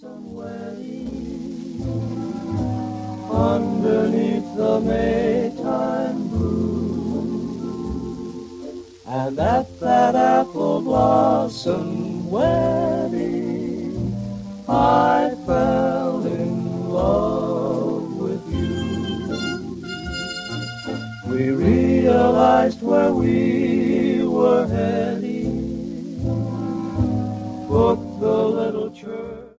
underneath the Maytime blue, and at that apple blossom wedding, I fell in love with you. We realized where we were heading, for